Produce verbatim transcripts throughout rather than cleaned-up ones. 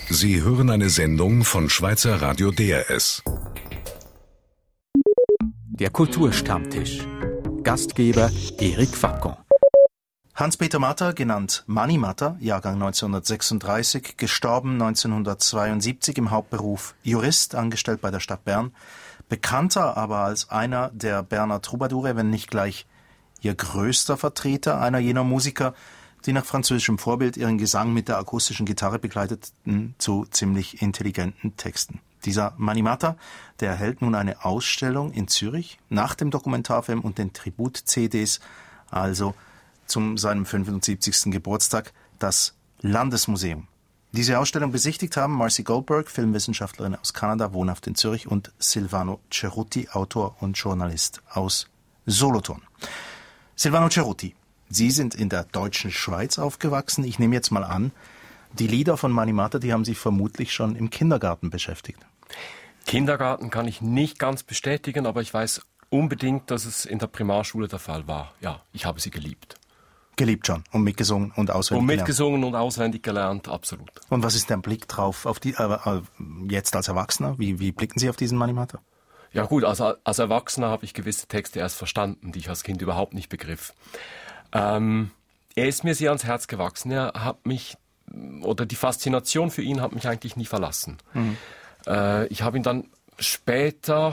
Sie hören eine Sendung von Schweizer Radio D R S. Der Kulturstammtisch. Gastgeber Eric Facon. Hans-Peter Matter, genannt Mani Matter, Jahrgang neunzehnhundertsechsunddreißig, gestorben neunzehnhundertzweiundsiebzig, im Hauptberuf Jurist, angestellt bei der Stadt Bern. Bekannter aber als einer der Berner Troubadoure, wenn nicht gleich ihr größter Vertreter, einer jener Musiker, die nach französischem Vorbild ihren Gesang mit der akustischen Gitarre begleiteten zu ziemlich intelligenten Texten. Dieser Mani Matter, der hält nun eine Ausstellung in Zürich nach dem Dokumentarfilm und den Tribut-C Ds, also zum seinem fünfundsiebzigsten Geburtstag, das Landesmuseum. Diese Ausstellung besichtigt haben Marcy Goldberg, Filmwissenschaftlerin aus Kanada, wohnhaft in Zürich, und Silvano Cerutti, Autor und Journalist aus Solothurn. Silvano Cerutti, Sie sind in der deutschen Schweiz aufgewachsen. Ich nehme jetzt mal an, die Lieder von Mani Matter, die haben Sie vermutlich schon im Kindergarten beschäftigt. Kindergarten kann ich nicht ganz bestätigen, aber ich weiß unbedingt, dass es in der Primarschule der Fall war. Ja, ich habe sie geliebt. Geliebt schon und mitgesungen und auswendig und gelernt. Und mitgesungen und auswendig gelernt, absolut. Und was ist der Blick drauf, auf die, äh, jetzt als Erwachsener? Wie, wie blicken Sie auf diesen Mani Matter? Ja gut, also als Erwachsener habe ich gewisse Texte erst verstanden, die ich als Kind überhaupt nicht begriff. Ähm, er ist mir sehr ans Herz gewachsen. Er hat mich, oder die Faszination für ihn hat mich eigentlich nie verlassen. Mhm. Äh, ich habe ihn dann später,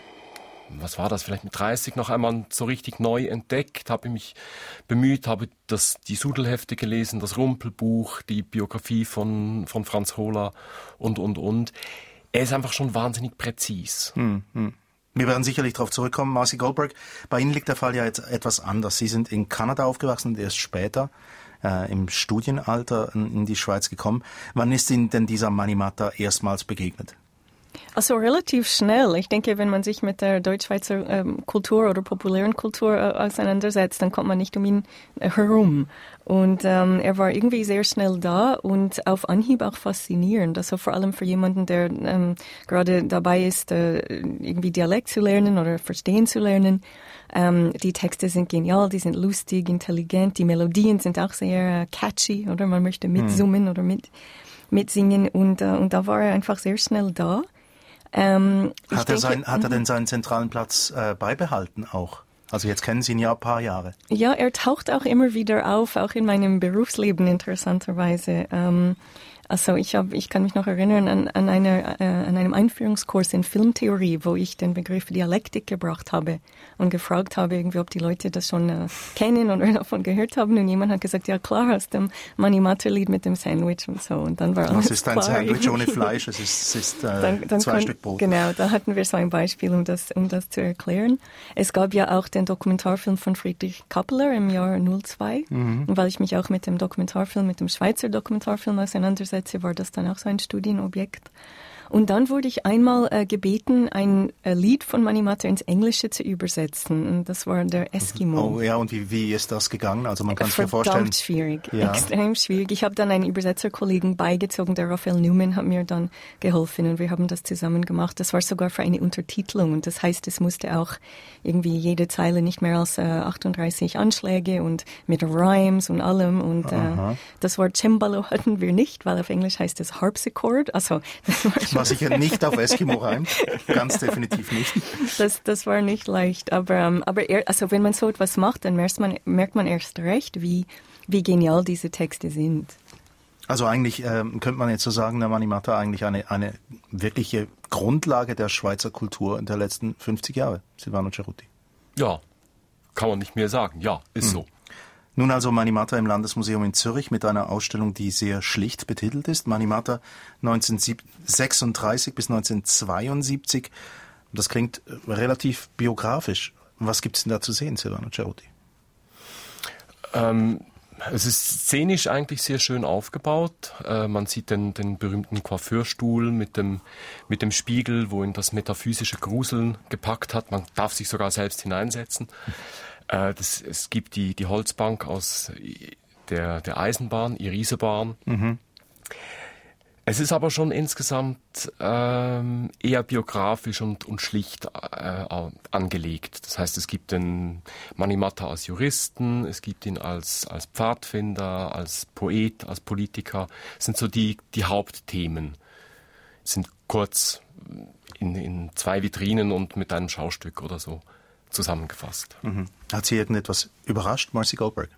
was war das, vielleicht mit dreißig noch einmal so richtig neu entdeckt, habe mich bemüht, habe das, die Sudelhefte gelesen, das Rumpelbuch, die Biografie von, von Franz Hohler und, und, und. Er ist einfach schon wahnsinnig präzis. Mhm. Wir werden sicherlich darauf zurückkommen. Marcy Goldberg, bei Ihnen liegt der Fall ja jetzt etwas anders. Sie sind in Kanada aufgewachsen und erst später äh, im Studienalter in, in die Schweiz gekommen. Wann ist Ihnen denn dieser Mani Matter erstmals begegnet? Also relativ schnell. Ich denke, wenn man sich mit der Deutschschweizer ähm, Kultur oder populären Kultur äh, auseinandersetzt, dann kommt man nicht um ihn äh, herum. Und ähm, er war irgendwie sehr schnell da und auf Anhieb auch faszinierend. Also vor allem für jemanden, der ähm, gerade dabei ist, äh, irgendwie Dialekt zu lernen oder verstehen zu lernen. Ähm, die Texte sind genial, die sind lustig, intelligent. Die Melodien sind auch sehr äh, catchy, oder? Man möchte mitsummen hm. oder mit, mitsingen. Und, äh, und da war er einfach sehr schnell da. Ähm, hat, er denke, sein, hat er denn seinen zentralen Platz äh, beibehalten auch? Also jetzt kennen Sie ihn ja ein paar Jahre. Ja, er taucht auch immer wieder auf, auch in meinem Berufsleben interessanterweise. Ähm, also ich hab, ich kann mich noch erinnern an, an, einer, äh, an einem Einführungskurs in Filmtheorie, wo ich den Begriff Dialektik gebracht habe und gefragt habe, irgendwie, ob die Leute das schon äh, kennen oder davon gehört haben. Und jemand hat gesagt, ja klar, aus dem Mani Matter Lied mit dem Sandwich und so. Und dann war alles Was ist ein Sandwich ohne Fleisch? Es ist, es ist äh, dann, dann zwei kon- Stück Brot. Genau, da hatten wir so ein Beispiel, um das, um das zu erklären. Es gab ja auch den Dokumentarfilm von Friedrich Kappeler im Jahr null zwei. Mhm. Und weil ich mich auch mit dem Dokumentarfilm, mit dem Schweizer Dokumentarfilm auseinandersetze, war das dann auch so ein Studienobjekt. Und dann wurde ich einmal äh, gebeten, ein äh, Lied von Mani Matter ins Englische zu übersetzen. Und das war der Eskimo. Oh ja, und wie, wie ist das gegangen? Also man kann sich ja vorstellen. Verdammt schwierig, ja. extrem schwierig. Ich habe dann einen Übersetzerkollegen beigezogen, der Raphael Newman hat mir dann geholfen und wir haben das zusammen gemacht. Das war sogar für eine Untertitelung und das heißt, es musste auch irgendwie jede Zeile nicht mehr als äh, achtunddreißig Anschläge und mit Rhymes und allem. Und äh, das Wort Cembalo hatten wir nicht, weil auf Englisch heißt es Harpsichord. Also das war schon was sicher nicht auf Eskimo reimt, ganz definitiv nicht. Das, das war nicht leicht, aber, ähm, aber er, also wenn man so etwas macht, dann merkt man, merkt man erst recht, wie, wie genial diese Texte sind. Also eigentlich ähm, könnte man jetzt so sagen, der Mani Matter eigentlich eine, eine wirkliche Grundlage der Schweizer Kultur in der letzten fünfzig Jahre, Silvano Cerutti. Ja, kann man nicht mehr sagen, ja, ist mhm. so. Nun also Mani Matter im Landesmuseum in Zürich mit einer Ausstellung, die sehr schlicht betitelt ist. Mani Matter neunzehnhundertsechsunddreißig bis neunzehnhundertzweiundsiebzig. Das klingt relativ biografisch. Was gibt es denn da zu sehen, Silvano Cerutti? Ähm, es ist szenisch eigentlich sehr schön aufgebaut. Äh, man sieht den, den berühmten Coiffeurstuhl mit dem, mit dem Spiegel, wo ihn das metaphysische Gruseln gepackt hat. Man darf sich sogar selbst hineinsetzen. Das, es gibt die, die Holzbank aus der, der Eisenbahn, Irisebahn. Mhm. Es ist aber schon insgesamt ähm, eher biografisch und, und schlicht äh, angelegt. Das heißt, es gibt den Mani Mata als Juristen, es gibt ihn als, als Pfadfinder, als Poet, als Politiker. Das sind so die, die Hauptthemen. Es sind kurz in, in zwei Vitrinen und mit einem Schaustück oder so zusammengefasst. Mhm. Hat Sie irgendetwas überrascht, Marcy Goldberg?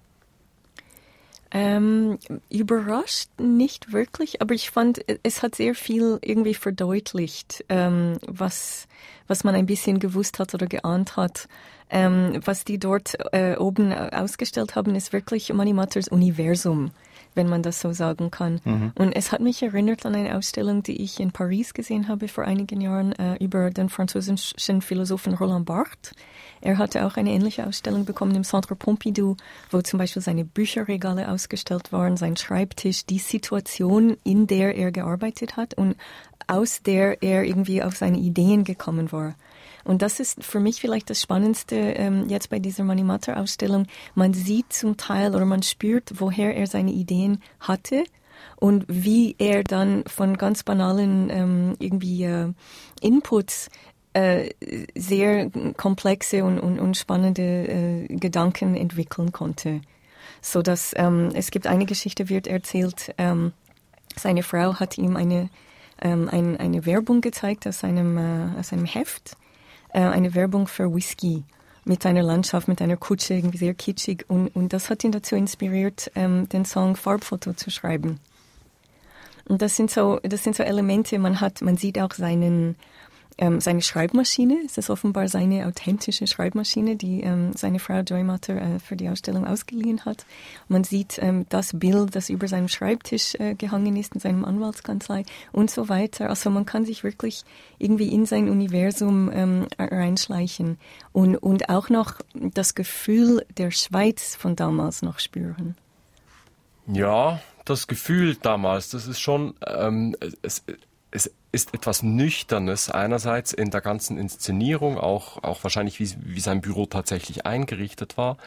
Ähm, überrascht nicht wirklich, aber ich fand, es hat sehr viel irgendwie verdeutlicht, ähm, was, was man ein bisschen gewusst hat oder geahnt hat. Ähm, was die dort äh, oben ausgestellt haben, ist wirklich Mani Matas Universum, wenn man das so sagen kann. Mhm. Und es hat mich erinnert an eine Ausstellung, die ich in Paris gesehen habe vor einigen Jahren äh, über den französischen Philosophen Roland Barthes. Er hatte auch eine ähnliche Ausstellung bekommen im Centre Pompidou, wo zum Beispiel seine Bücherregale ausgestellt waren, sein Schreibtisch, die Situation, in der er gearbeitet hat und aus der er irgendwie auf seine Ideen gekommen war. Und das ist für mich vielleicht das Spannendste ähm, jetzt bei dieser Mani Mata-Ausstellung. Man sieht zum Teil oder man spürt, woher er seine Ideen hatte und wie er dann von ganz banalen ähm, irgendwie äh, Inputs äh, sehr komplexe und, und, und spannende äh, Gedanken entwickeln konnte. So dass ähm, es gibt eine Geschichte, wird erzählt, ähm, seine Frau hat ihm eine, ähm, ein, eine Werbung gezeigt aus einem, äh, aus einem Heft, äh, eine Werbung für Whisky mit einer Landschaft, mit einer Kutsche, irgendwie sehr kitschig. Und, und das hat ihn dazu inspiriert, ähm, den Song Farbfoto zu schreiben. Und das sind so, das sind so Elemente, man hat, man sieht auch seinen, ähm, seine Schreibmaschine. Es ist offenbar seine authentische Schreibmaschine, die ähm, seine Frau Joy Mata äh, für die Ausstellung ausgeliehen hat. Man sieht ähm, das Bild, das über seinem Schreibtisch äh, gehangen ist, in seinem Anwaltskanzlei und so weiter. Also man kann sich wirklich irgendwie in sein Universum ähm, reinschleichen und, und auch noch das Gefühl der Schweiz von damals noch spüren. Ja, das Gefühl damals, das ist schon, ähm, es, es ist etwas Nüchternes einerseits in der ganzen Inszenierung, auch, auch wahrscheinlich wie, wie sein Büro tatsächlich eingerichtet war,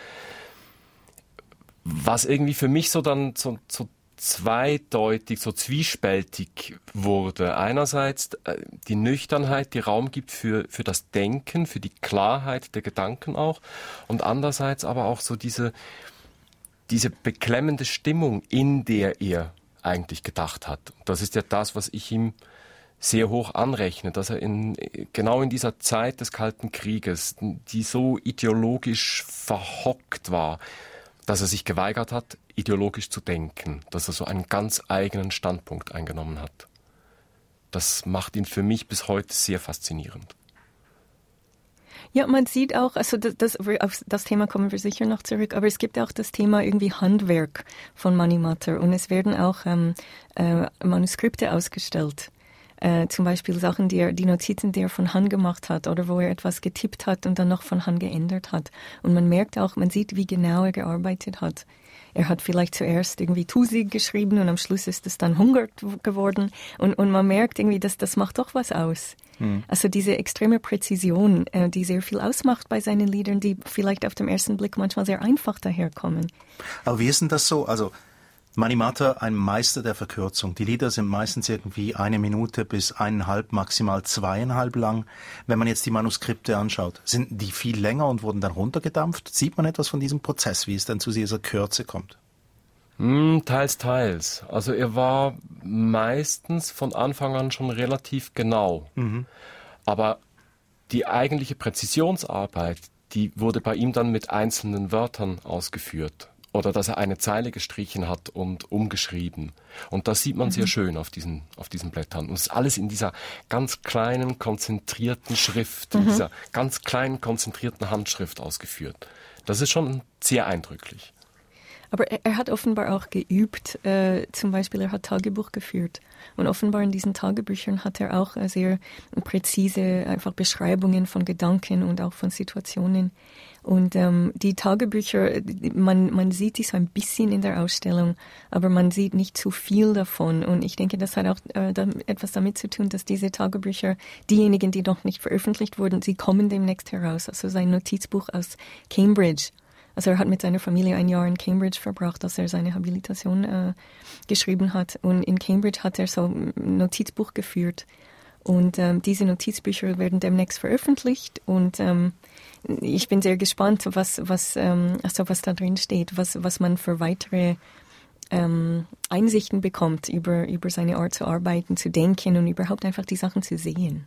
was irgendwie für mich so dann so, so zweideutig, so zwiespältig wurde. Einerseits äh, die Nüchternheit, die Raum gibt für, für das Denken, für die Klarheit der Gedanken auch, und andererseits aber auch so diese diese beklemmende Stimmung, in der er eigentlich gedacht hat. Das ist ja das, was ich ihm sehr hoch anrechne, dass er in, genau in dieser Zeit des Kalten Krieges, die so ideologisch verhockt war, dass er sich geweigert hat, ideologisch zu denken, dass er so einen ganz eigenen Standpunkt eingenommen hat. Das macht ihn für mich bis heute sehr faszinierend. Ja, man sieht auch, also das, das, auf das Thema kommen wir sicher noch zurück, aber es gibt auch das Thema irgendwie Handwerk von Mani Mata und es werden auch ähm, äh, Manuskripte ausgestellt. Äh, zum Beispiel Sachen, die er, die Notizen, die er von Hand gemacht hat oder wo er etwas getippt hat und dann noch von Hand geändert hat. Und man merkt auch, man sieht, wie genau er gearbeitet hat. Er hat vielleicht zuerst irgendwie Tusig geschrieben und am Schluss ist es dann Hunger geworden. Und, und man merkt irgendwie, dass das macht doch was aus. Hm. Also diese extreme Präzision, äh, die sehr viel ausmacht bei seinen Liedern, die vielleicht auf den ersten Blick manchmal sehr einfach daherkommen. Aber wie ist denn das so? Also Mani Mata, ein Meister der Verkürzung. Die Lieder sind meistens irgendwie eine Minute bis eineinhalb, maximal zweieinhalb lang. Wenn man jetzt die Manuskripte anschaut, sind die viel länger und wurden dann runtergedampft? Sieht man etwas von diesem Prozess, wie es dann zu dieser Kürze kommt? Mm, teils, teils. Also er war meistens von Anfang an schon relativ genau. Mhm. Aber die eigentliche Präzisionsarbeit, die wurde bei ihm dann mit einzelnen Wörtern ausgeführt. Oder dass er eine Zeile gestrichen hat und umgeschrieben. Und das sieht man mhm. sehr schön auf diesen, auf diesen Blättern. Und es ist alles in dieser ganz kleinen, konzentrierten Schrift, mhm. in dieser ganz kleinen, konzentrierten Handschrift ausgeführt. Das ist schon sehr eindrücklich. Aber er, er hat offenbar auch geübt. Äh, zum Beispiel, er hat Tagebuch geführt. Und offenbar in diesen Tagebüchern hat er auch äh, sehr präzise einfach Beschreibungen von Gedanken und auch von Situationen. Und ähm, die Tagebücher, man, man sieht die so ein bisschen in der Ausstellung, aber man sieht nicht zu viel davon. Und ich denke, das hat auch äh, da, etwas damit zu tun, dass diese Tagebücher, diejenigen, die noch nicht veröffentlicht wurden, sie kommen demnächst heraus. Also sein Notizbuch aus Cambridge. also er hat mit seiner Familie ein Jahr in Cambridge verbracht, als er seine Habilitation äh, geschrieben hat. Und in Cambridge hat er so ein Notizbuch geführt. Und ähm, diese Notizbücher werden demnächst veröffentlicht. Und ähm, ich bin sehr gespannt, was, was, ähm, also was da drin steht, was, was man für weitere ähm, Einsichten bekommt über, über seine Art zu arbeiten, zu denken und überhaupt einfach die Sachen zu sehen.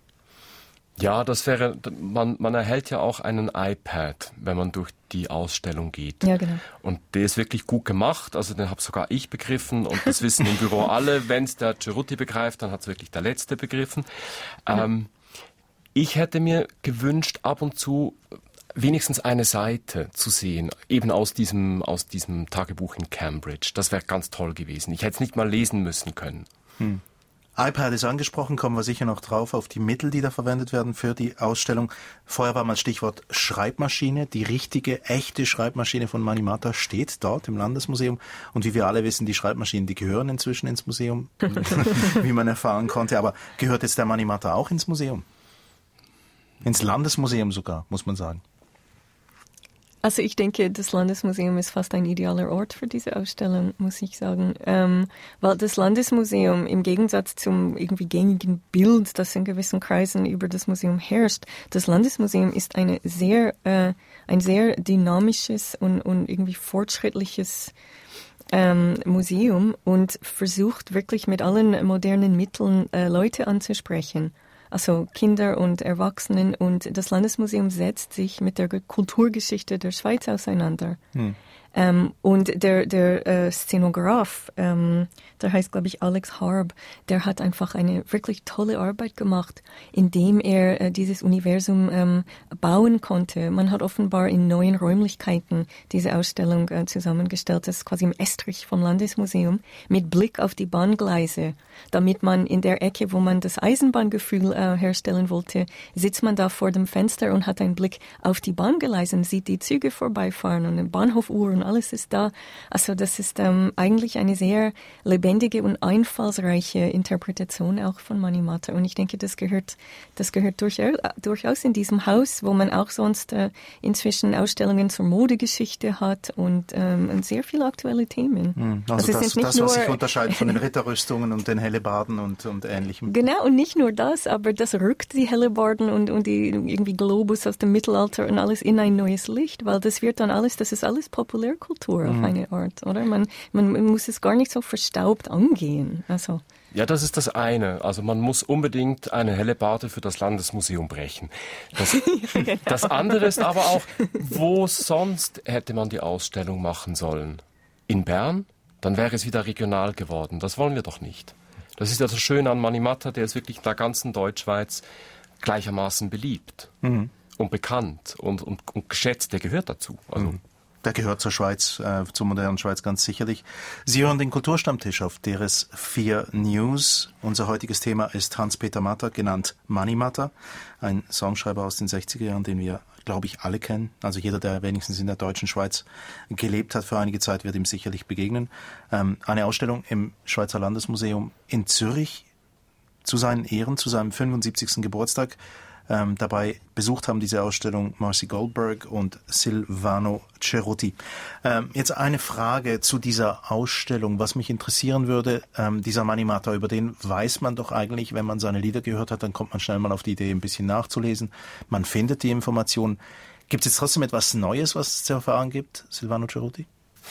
Ja, das wäre, man, man erhält ja auch einen iPad, wenn man durch die Ausstellung geht. Ja, genau. Und der ist wirklich gut gemacht, also den habe sogar ich begriffen und das wissen im Büro alle. Wenn es der Cerutti begreift, dann hat es wirklich der Letzte begriffen. Ja. Ähm, ich hätte mir gewünscht, ab und zu wenigstens eine Seite zu sehen, eben aus diesem, aus diesem Tagebuch in Cambridge. Das wäre ganz toll gewesen. Ich hätte es nicht mal lesen müssen können. Hm. iPad ist angesprochen, kommen wir sicher noch drauf auf die Mittel, die da verwendet werden für die Ausstellung. Vorher war mal Stichwort Schreibmaschine. Die richtige, echte Schreibmaschine von Mani Mata steht dort im Landesmuseum. Und wie wir alle wissen, die Schreibmaschinen, die gehören inzwischen ins Museum, wie man erfahren konnte. Aber gehört jetzt der Mani Mata auch ins Museum? Ins Landesmuseum sogar, muss man sagen. Also ich denke, das Landesmuseum ist fast ein idealer Ort für diese Ausstellung, muss ich sagen. Ähm, weil das Landesmuseum im Gegensatz zum irgendwie gängigen Bild, das in gewissen Kreisen über das Museum herrscht, das Landesmuseum ist eine sehr, äh, ein sehr dynamisches und, und irgendwie fortschrittliches ähm, Museum und versucht wirklich mit allen modernen Mitteln äh, Leute anzusprechen. Also Kinder und Erwachsenen, und das Landesmuseum setzt sich mit der Kulturgeschichte der Schweiz auseinander. Hm. Ähm, und der, der äh, Szenograf, ähm, der heißt, glaube ich, Alex Harb, der hat einfach eine wirklich tolle Arbeit gemacht, indem er äh, dieses Universum ähm, bauen konnte. Man hat offenbar in neuen Räumlichkeiten diese Ausstellung äh, zusammengestellt. Das ist quasi im Estrich vom Landesmuseum mit Blick auf die Bahngleise, damit man in der Ecke, wo man das Eisenbahngefühl äh, herstellen wollte, sitzt man da vor dem Fenster und hat einen Blick auf die Bahngleise und sieht die Züge vorbeifahren und eine Bahnhofuhr und alles ist da. Also das ist ähm, eigentlich eine sehr lebendige und einfallsreiche Interpretation auch von Mani Mata. Und ich denke, das gehört, das gehört durchaus, durchaus in diesem Haus, wo man auch sonst äh, inzwischen Ausstellungen zur Modegeschichte hat und, ähm, und sehr viele aktuelle Themen. Mhm. Also, also das, das was sich unterscheidet von den Ritterrüstungen und den Hellebarden und, und Ähnlichem. Genau, und nicht nur das, aber das rückt die Hellebarden und, und die irgendwie Globus aus dem Mittelalter und alles in ein neues Licht, weil das wird dann alles, das ist alles populär Kultur auf mhm. eine Art, oder? Man, man muss es gar nicht so verstaubt angehen. Also. Ja, das ist das eine. Also man muss unbedingt eine Hellebarde für das Landesmuseum brechen. Das, ja, genau. Das andere ist aber auch, wo sonst hätte man die Ausstellung machen sollen? In Bern? Dann wäre es wieder regional geworden. Das wollen wir doch nicht. Das ist ja das Schöne an Mani Mata, der ist wirklich in der ganzen Deutschschweiz gleichermaßen beliebt mhm. und bekannt und, und, und geschätzt. Der gehört dazu. Also mhm. Der gehört zur Schweiz, äh, zur modernen Schweiz ganz sicherlich. Sie hören den Kulturstammtisch auf D R S vier News. Unser heutiges Thema ist Hans-Peter Mata, genannt Mani Mata, ein Songschreiber aus den sechziger Jahren, den wir, glaube ich, alle kennen. Also jeder, der wenigstens in der deutschen Schweiz gelebt hat für einige Zeit, wird ihm sicherlich begegnen. Ähm, eine Ausstellung im Schweizer Landesmuseum in Zürich zu seinen Ehren, zu seinem fünfundsiebzigsten Geburtstag. Ähm, dabei besucht haben diese Ausstellung Marcy Goldberg und Silvano Cerutti. Ähm, jetzt eine Frage zu dieser Ausstellung, was mich interessieren würde. Ähm, dieser Mani Mata, über den weiß man doch eigentlich, wenn man seine Lieder gehört hat, dann kommt man schnell mal auf die Idee, ein bisschen nachzulesen. Man findet die Informationen. Gibt es jetzt trotzdem etwas Neues, was es zu erfahren gibt, Silvano Cerutti?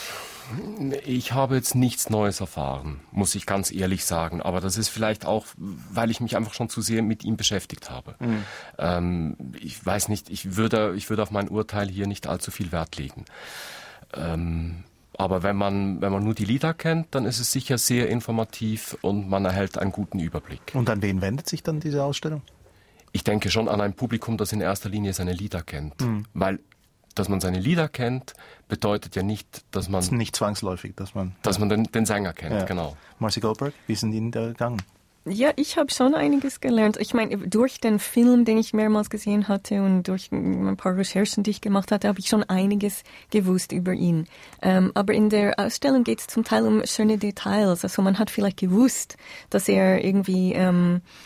Ich habe jetzt nichts Neues erfahren, muss ich ganz ehrlich sagen. Aber das ist vielleicht auch, weil ich mich einfach schon zu sehr mit ihm beschäftigt habe. Mhm. Ähm, ich weiß nicht, ich würde, ich würde auf mein Urteil hier nicht allzu viel Wert legen. Ähm, aber wenn man, wenn man nur die Lieder kennt, dann ist es sicher sehr informativ und man erhält einen guten Überblick. Und an wen wendet sich dann diese Ausstellung? Ich denke schon an ein Publikum, das in erster Linie seine Lieder kennt. Mhm. Weil dass man seine Lieder kennt, bedeutet ja nicht, dass man... Das ist nicht zwangsläufig, dass man... Dass ja. man den, den Sänger kennt, ja. Genau. Marcy Goldberg, wie sind Ihnen da gegangen? Ja, ich habe schon einiges gelernt. Ich meine, durch den Film, den ich mehrmals gesehen hatte und durch ein paar Recherchen, die ich gemacht hatte, habe ich schon einiges gewusst über ihn. Ähm, aber in der Ausstellung geht es zum Teil um schöne Details. Also man hat vielleicht gewusst, dass er irgendwie... Ähm,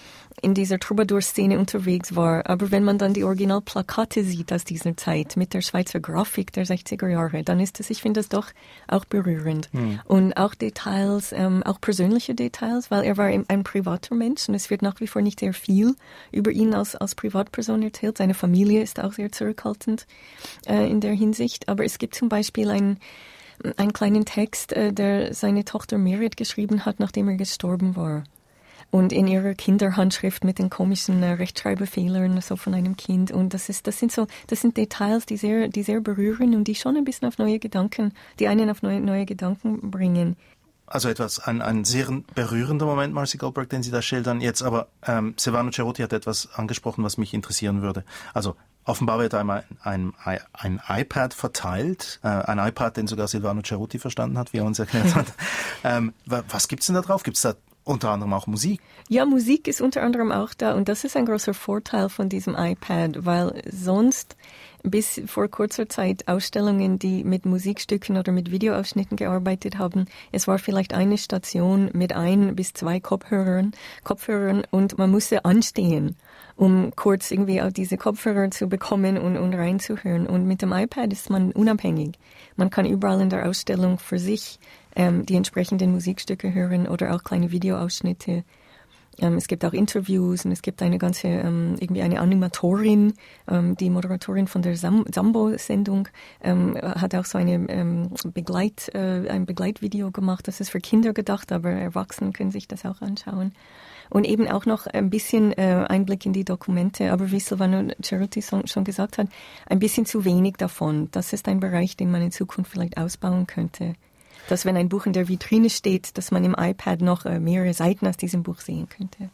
in dieser Troubadour-Szene unterwegs war. Aber wenn man dann die Originalplakate sieht aus dieser Zeit mit der Schweizer Grafik der sechziger Jahre, dann ist es, ich finde das doch auch berührend. Mhm. Und auch Details, ähm, auch persönliche Details, weil er war ein, ein privater Mensch und es wird nach wie vor nicht sehr viel über ihn als, als Privatperson erzählt. Seine Familie ist auch sehr zurückhaltend äh, in der Hinsicht. Aber es gibt zum Beispiel einen, einen kleinen Text, äh, der seine Tochter Merit geschrieben hat, nachdem er gestorben war. Und in ihrer Kinderhandschrift mit den komischen äh, Rechtschreibfehlern so von einem Kind. Und das ist, das sind so, das sind Details, die sehr, die sehr berühren und die schon ein bisschen auf neue Gedanken, die einen auf neue, neue Gedanken bringen. Also etwas, ein, ein sehr berührender Moment, Marcy Goldberg, den Sie da schildern. Jetzt aber, ähm, Silvano Cerutti hat etwas angesprochen, was mich interessieren würde. Also, offenbar wird einmal ein, ein, ein iPad verteilt, äh, ein iPad, den sogar Silvano Cerutti verstanden hat, wie er uns erklärt hat. ähm, was gibt's denn da drauf? Gibt's da unter anderem auch Musik? Ja, Musik ist unter anderem auch da und das ist ein großer Vorteil von diesem iPad, weil sonst bis vor kurzer Zeit Ausstellungen, die mit Musikstücken oder mit Videoausschnitten gearbeitet haben, es war vielleicht eine Station mit ein bis zwei Kopfhörern, Kopfhörern und man musste anstehen, um kurz irgendwie auch diese Kopfhörer zu bekommen und, und reinzuhören. Und mit dem iPad ist man unabhängig. Man kann überall in der Ausstellung für sich ähm, die entsprechenden Musikstücke hören oder auch kleine Videoausschnitte. Ähm, es gibt auch Interviews und es gibt eine ganze, ähm, irgendwie eine Animatorin, ähm, die Moderatorin von der Sam- Sambo-Sendung, ähm, hat auch so eine, ähm, Begleit, äh, ein Begleitvideo gemacht. Das ist für Kinder gedacht, aber Erwachsene können sich das auch anschauen. Und eben auch noch ein bisschen äh, Einblick in die Dokumente. Aber wie Silvano Cerutti schon gesagt hat, ein bisschen zu wenig davon. Das ist ein Bereich, den man in Zukunft vielleicht ausbauen könnte. Dass wenn ein Buch in der Vitrine steht, dass man im iPad noch äh, mehrere Seiten aus diesem Buch sehen könnte.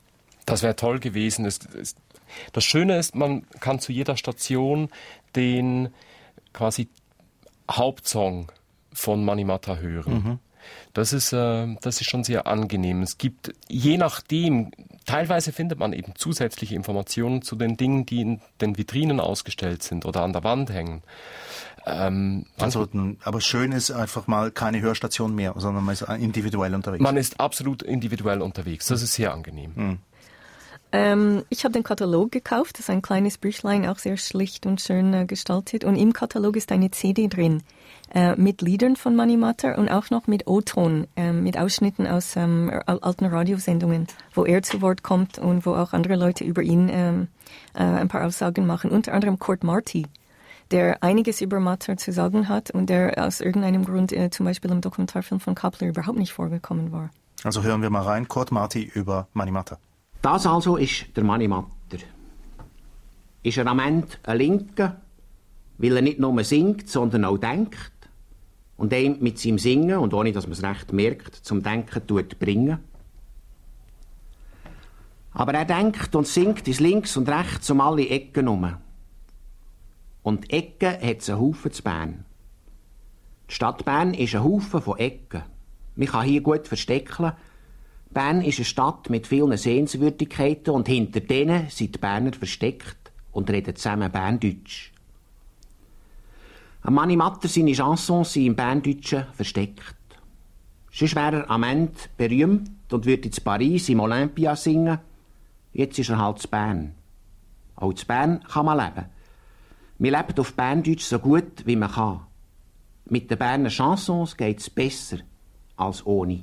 Das wäre toll gewesen. Das, das, das Schöne ist, man kann zu jeder Station den quasi Hauptsong von Mani Mata hören. Mhm. Das ist, äh, das ist schon sehr angenehm. Es gibt, je nachdem, teilweise findet man eben zusätzliche Informationen zu den Dingen, die in den Vitrinen ausgestellt sind oder an der Wand hängen. Ähm, also, aber schön ist einfach mal keine Hörstation mehr, sondern man ist individuell unterwegs. Man ist absolut individuell unterwegs. Das ist sehr angenehm. Mhm. Ähm, ich habe den Katalog gekauft. Das ist ein kleines Büchlein, auch sehr schlicht und schön äh, gestaltet. Und im Katalog ist eine C D drin äh, mit Liedern von Mani Mata und auch noch mit O-Ton, äh, mit Ausschnitten aus ähm, alten Radiosendungen, wo er zu Wort kommt und wo auch andere Leute über ihn ähm, äh, ein paar Aussagen machen. Unter anderem Kurt Marti, der einiges über Mata zu sagen hat und der aus irgendeinem Grund äh, zum Beispiel im Dokumentarfilm von Kappler überhaupt nicht vorgekommen war. Also hören wir mal rein, Kurt Marti über Mani Mata. Das also ist der Mani Mata. Ist er am Ende ein Linker, weil er nicht nur singt, sondern auch denkt und ihn mit seinem Singen und ohne dass man es recht merkt, zum Denken tut bringen. Aber er denkt und singt ins Links und Rechts um alle Ecken herum. Und Ecken hat es einen Haufen zu Bern. Die Stadt Bern ist ein Haufen von Ecken. Man kann hier gut verstecken. Bern ist eine Stadt mit vielen Sehenswürdigkeiten und hinter denen sind die Berner versteckt und reden zusammen Berndeutsch. Mani Mata, seine Chansons sind im Berndeutschen versteckt. Sonst wäre er am Ende berühmt und würde in Paris im Olympia singen. Jetzt ist er halt zu Bern. Auch zu Bern kann man leben. Man lebt auf Berndeutsch so gut, wie man kann. Mit den Berner Chansons geht es besser als ohne.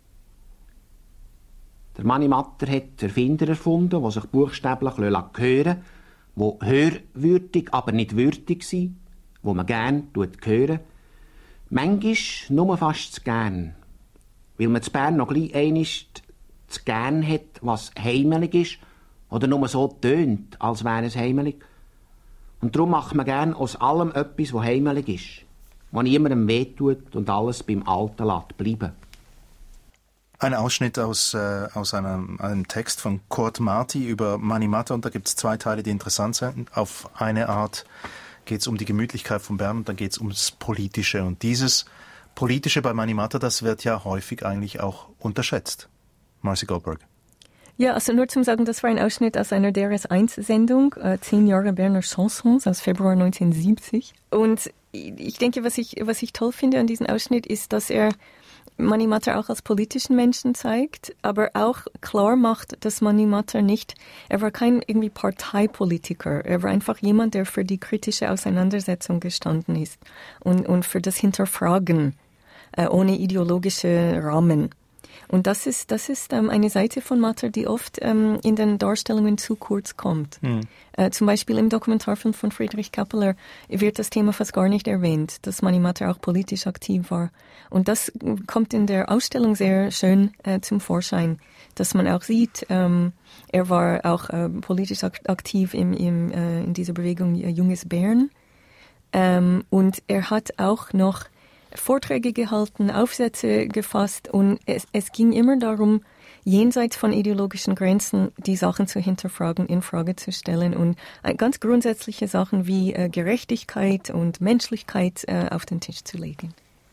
Der Mani Mata hat Erfinder erfunden, die sich buchstäblich hören lassen, die hörwürdig, aber nicht würdig sind, die man gerne hören. Manchmal nur fast zu gern, weil man zu Bern noch gleich einmal zu gern hat, was heimelig ist, oder nur so tönt, als wäre es heimelig. Und darum macht man gern aus allem etwas, was heimelig ist, was niemandem wehtut und alles beim Alten lässt bleiben. Ein Ausschnitt aus, äh, aus einem, einem Text von Kurt Marti über Mani Mata und da gibt es zwei Teile, die interessant sind. Auf eine Art geht es um die Gemütlichkeit von Bern und dann geht es ums Politische. Und dieses Politische bei Mani Mata, das wird ja häufig eigentlich auch unterschätzt. Marcy Goldberg. Ja, also nur zum Sagen, das war ein Ausschnitt aus einer D R S eins Sendung, äh, zehn Jahre Berner Chansons aus Februar neunzehnhundertsiebzig. Und ich denke, was ich, was ich toll finde an diesem Ausschnitt ist, dass er Mani Matter auch als politischen Menschen zeigt, aber auch klar macht, dass Mani Matter nicht, er war kein irgendwie Parteipolitiker, er war einfach jemand, der für die kritische Auseinandersetzung gestanden ist und, und für das Hinterfragen äh, ohne ideologische Rahmen. Und das ist, das ist ähm, eine Seite von Matter, die oft ähm, in den Darstellungen zu kurz kommt. Mhm. Äh, zum Beispiel im Dokumentarfilm von Friedrich Kappeler wird das Thema fast gar nicht erwähnt, dass Mani Matter auch politisch aktiv war. Und das kommt in der Ausstellung sehr schön äh, zum Vorschein, dass man auch sieht, ähm, er war auch äh, politisch aktiv im, im, äh, in dieser Bewegung äh, Junges Bern. Ähm, und er hat auch noch Vorträge gehalten, Aufsätze gefasst und es, es ging immer darum, jenseits von ideologischen Grenzen die Sachen zu hinterfragen, in Frage zu stellen und ganz grundsätzliche Sachen wie äh, Gerechtigkeit und Menschlichkeit äh, auf den Tisch zu legen.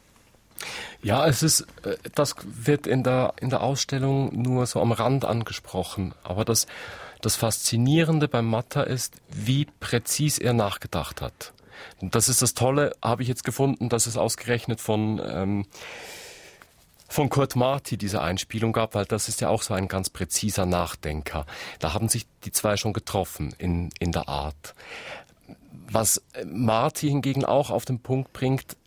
Ja, es ist, das wird in der, in der Ausstellung nur so am Rand angesprochen, aber das, das Faszinierende beim Matter ist, wie präzis er nachgedacht hat. Das ist das Tolle, habe ich jetzt gefunden, dass es ausgerechnet von, ähm, von Kurt Marti diese Einspielung gab, weil das ist ja auch so ein ganz präziser Nachdenker. Da haben sich die zwei schon getroffen in, in der Art. Was Marti hingegen auch auf den Punkt bringt,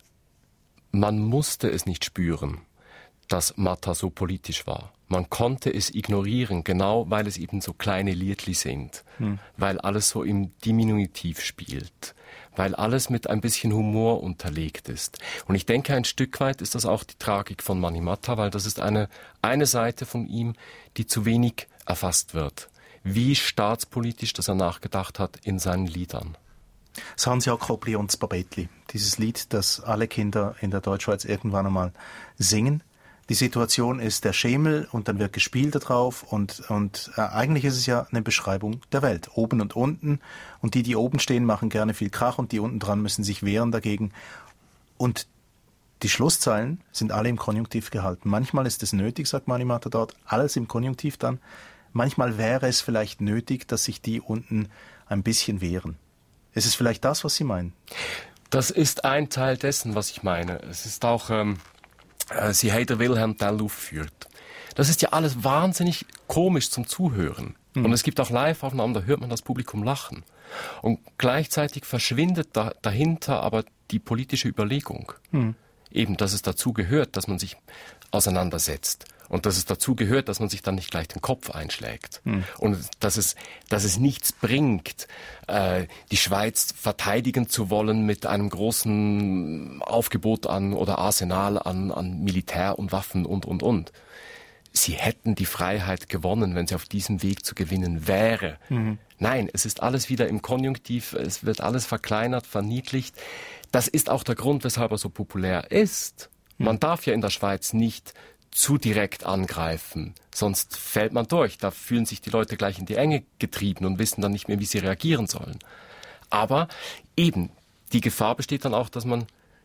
man musste es nicht spüren, dass Matter so politisch war. Man konnte es ignorieren, genau weil es eben so kleine Liedli sind, hm. weil alles so im Diminutiv spielt, weil alles mit ein bisschen Humor unterlegt ist. Und ich denke, ein Stück weit ist das auch die Tragik von Mani Matter, weil das ist eine, eine Seite von ihm, die zu wenig erfasst wird. Wie staatspolitisch das er nachgedacht hat in seinen Liedern. Das Hans-Jakob und das Babetli, dieses Lied, das alle Kinder in der Deutschschweiz irgendwann einmal singen. Die Situation ist der Schemel und dann wird gespielt darauf und, und äh, eigentlich ist es ja eine Beschreibung der Welt, oben und unten. Und die, die oben stehen, machen gerne viel Krach und die unten dran müssen sich wehren dagegen. Und die Schlusszeilen sind alle im Konjunktiv gehalten. Manchmal ist es nötig, sagt Mani Matter dort, alles im Konjunktiv dann. Manchmal wäre es vielleicht nötig, dass sich die unten ein bisschen wehren. Ist es vielleicht das, was Sie meinen? Das ist ein Teil dessen, was ich meine. Es ist auch... Ähm Sie haben den Wilhelm Tell aufgeführt. Das ist ja alles wahnsinnig komisch zum Zuhören. Mhm. Und es gibt auch Live-Aufnahmen, da hört man das Publikum lachen. Und gleichzeitig verschwindet da, dahinter aber die politische Überlegung. Mhm. Eben, dass es dazu gehört, dass man sich auseinandersetzt. Und dass es dazu gehört, dass man sich dann nicht gleich den Kopf einschlägt. Mhm. Und dass es, dass es nichts bringt, äh, die Schweiz verteidigen zu wollen mit einem großen Aufgebot an oder Arsenal an, an Militär und Waffen und, und, und. Sie hätten die Freiheit gewonnen, wenn sie auf diesem Weg zu gewinnen wäre. Mhm. Nein, es ist alles wieder im Konjunktiv, es wird alles verkleinert, verniedlicht. Das ist auch der Grund, weshalb er so populär ist. Mhm. Man darf ja in der Schweiz nicht zu direkt angreifen, sonst fällt man durch. Da fühlen sich die Leute gleich in die Enge getrieben und wissen dann nicht mehr, wie sie reagieren sollen. Aber eben, die Gefahr besteht dann auch, dass man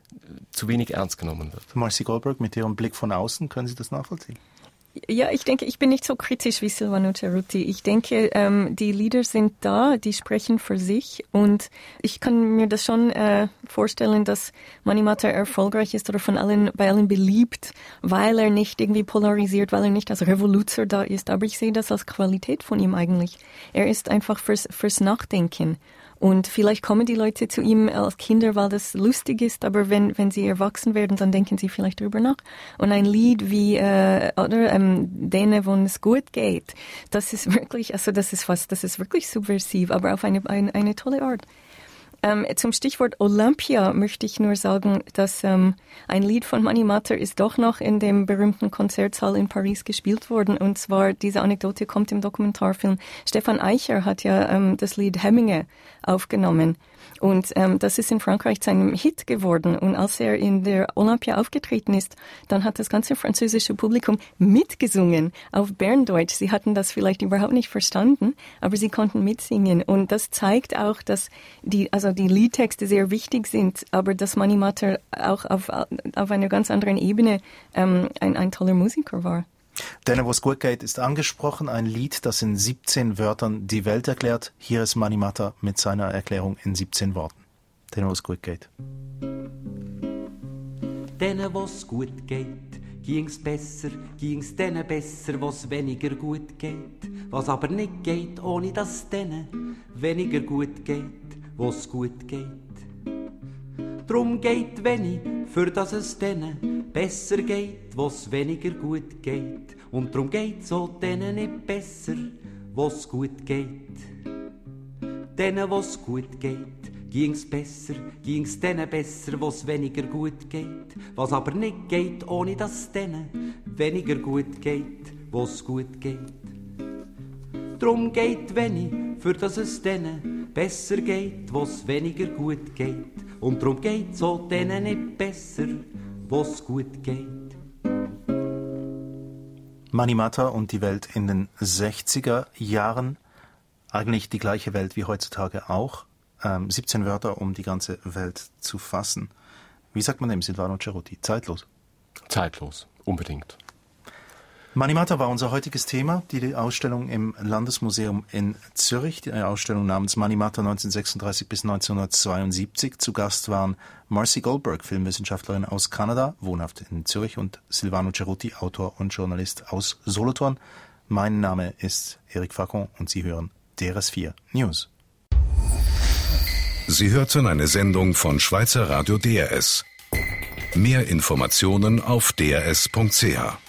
zu wenig ernst genommen wird. Marcy Goldberg, mit Ihrem Blick von außen, können Sie das nachvollziehen? Ja, ich denke, ich bin nicht so kritisch wie Silvano Cerutti. Ich denke, ähm, die Lieder sind da, die sprechen für sich und ich kann mir das schon äh, vorstellen, dass Mani Matter erfolgreich ist oder von allen, bei allen beliebt, weil er nicht irgendwie polarisiert, weil er nicht als Revoluzer da ist. Aber ich sehe das als Qualität von ihm eigentlich. Er ist einfach fürs, fürs Nachdenken. Und vielleicht kommen die Leute zu ihm als Kinder, weil das lustig ist, aber wenn, wenn sie erwachsen werden, dann denken sie vielleicht drüber nach. Und ein Lied wie, äh, oder, ähm, denen, wo es gut geht, das ist wirklich, also das ist fast, das ist wirklich subversiv, aber auf eine, eine, eine tolle Art. Ähm, zum Stichwort Olympia möchte ich nur sagen, dass ähm, ein Lied von Mani Matter ist doch noch in dem berühmten Konzertsaal in Paris gespielt worden. Und zwar, diese Anekdote kommt im Dokumentarfilm. Stefan Eicher hat ja ähm, das Lied Hemminge aufgenommen. Und ähm, das ist in Frankreich zu einem Hit geworden. Und als er in der Olympia aufgetreten ist, dann hat das ganze französische Publikum mitgesungen auf Berndeutsch. Sie hatten das vielleicht überhaupt nicht verstanden, aber sie konnten mitsingen. Und das zeigt auch, dass die, also die Liedtexte sehr wichtig sind, aber dass Mani Matter auch auf, auf einer ganz anderen Ebene ähm, ein, ein toller Musiker war. Denen, wo es gut geht, ist angesprochen. Ein Lied, das in siebzehn Wörtern die Welt erklärt. Hier ist Mani Matter mit seiner Erklärung in siebzehn Worten. Denen, wo es gut geht. Denen, wo es gut geht, ging's besser, ging's denen besser, was weniger gut geht. Was aber nicht geht, ohne dass denen weniger gut geht, was gut geht. Drum geht wenig, für dass es denen besser geht, was weniger gut geht. Und drum geht's auch denen nicht besser, was gut geht. Denen, was gut geht, ging's besser, ging's denen besser, was weniger gut geht. Was aber nicht geht, ohne dass denen weniger gut geht, was gut geht. Drum geht wenig, für dass es denen besser geht, was weniger gut geht. Und drum geht's auch denen nicht besser, was gut geht. Mani Mata und die Welt in den sechziger Jahren. Eigentlich die gleiche Welt wie heutzutage auch. Ähm, siebzehn Wörter, um die ganze Welt zu fassen. Wie sagt man dem, Silvano Cerutti? Zeitlos? Zeitlos, unbedingt. Mani Mata war unser heutiges Thema, die Ausstellung im Landesmuseum in Zürich, die Ausstellung namens Mani Mata neunzehnhundertsechsunddreißig bis neunzehnhundertzweiundsiebzig. Zu Gast waren Marcy Goldberg, Filmwissenschaftlerin aus Kanada, wohnhaft in Zürich, und Silvano Cerutti, Autor und Journalist aus Solothurn. Mein Name ist Eric Facon und Sie hören D R S vier News. Sie hörten eine Sendung von Schweizer Radio D R S. Mehr Informationen auf d r s punkt c h.